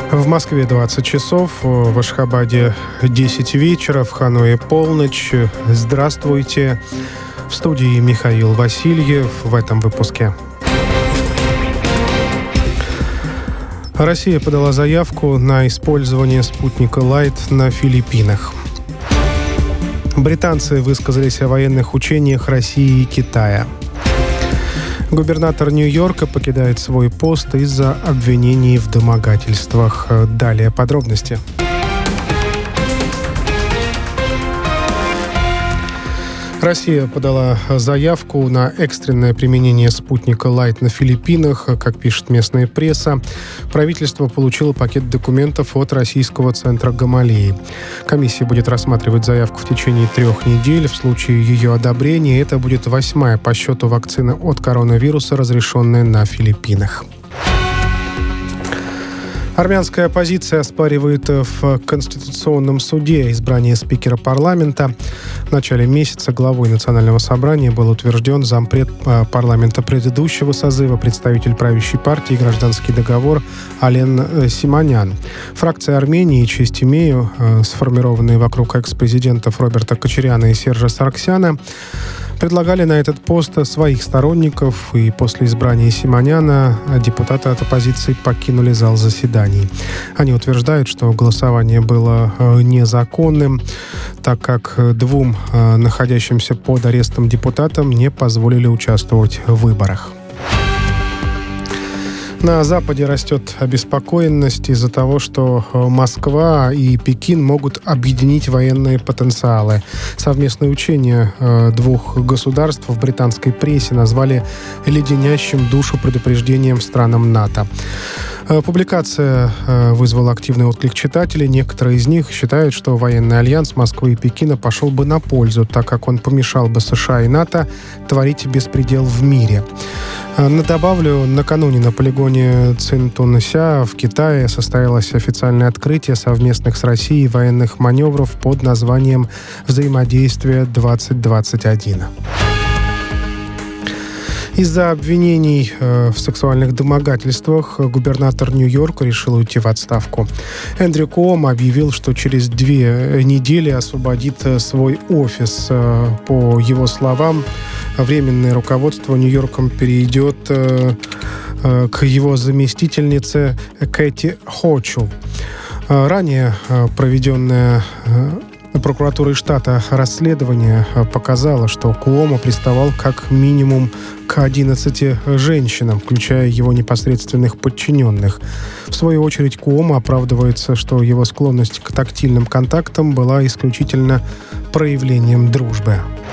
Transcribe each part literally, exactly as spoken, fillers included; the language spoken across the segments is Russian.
В Москве двадцать часов, в Ашхабаде десять вечера, в Ханое полночь. Здравствуйте. В студии Михаил Васильев в этом выпуске. Россия подала заявку на использование спутника Лайт на Филиппинах. Британцы высказались о военных учениях России и Китая. Губернатор Нью-Йорка покидает свой пост из-за обвинений в домогательствах. Далее подробности. Россия подала заявку на экстренное применение спутника Лайт на Филиппинах. Как пишет местная пресса, правительство получило пакет документов от Российского центра Гамалеи. Комиссия будет рассматривать заявку в течение трех недель. В случае ее одобрения это будет восьмая по счету вакцина от коронавируса, разрешенная на Филиппинах. Армянская оппозиция оспаривает в Конституционном суде избрание спикера парламента. В начале месяца главой Национального собрания был утвержден зампред парламента предыдущего созыва, представитель правящей партии «Гражданский договор» Ален Симонян. Фракция Армении «Честь имею», сформированная вокруг экс-президентов Роберта Кочаряна и Сержа Саргсяна, предлагали на этот пост своих сторонников, и после избрания Симоняна депутаты от оппозиции покинули зал заседаний. Они утверждают, что голосование было незаконным, так как двум находящимся под арестом депутатам не позволили участвовать в выборах. На Западе растет обеспокоенность из-за того, что Москва и Пекин могут объединить военные потенциалы. Совместное учение двух государств в британской прессе назвали леденящим душу предупреждением странам НАТО. Публикация вызвала активный отклик читателей. Некоторые из них считают, что военный альянс Москвы и Пекина пошел бы на пользу, так как он помешал бы США и НАТО творить беспредел в мире. Добавлю, накануне на полигоне Цинтунся в Китае состоялось официальное открытие совместных с Россией военных маневров под названием «Взаимодействие двадцать двадцать один». Из-за обвинений э, в сексуальных домогательствах губернатор Нью-Йорка решил уйти в отставку. Эндрю Куомо объявил, что через две недели освободит свой офис. Э, по его словам, временное руководство Нью-Йорком перейдет э, э, к его заместительнице Кэти Хочу. Э, ранее э, проведенная э, прокуратурой штата расследование показало, что Куомо приставал как минимум к одиннадцати женщинам, включая его непосредственных подчиненных. В свою очередь, Куомо оправдывается, что его склонность к тактильным контактам была исключительно проявлением дружбы.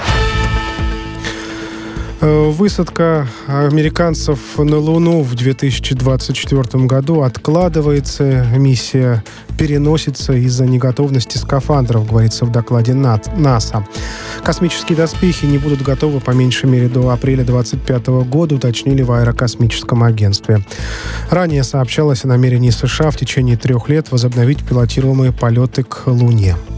Высадка американцев на Луну в две тысячи двадцать четвёртом году откладывается. Миссия переносится из-за неготовности скафандров, говорится в докладе НАСА. Космические доспехи не будут готовы по меньшей мере до апреля двадцать пятого года, уточнили в аэрокосмическом агентстве. Ранее сообщалось о намерении США в течение трех лет возобновить пилотируемые полеты к Луне.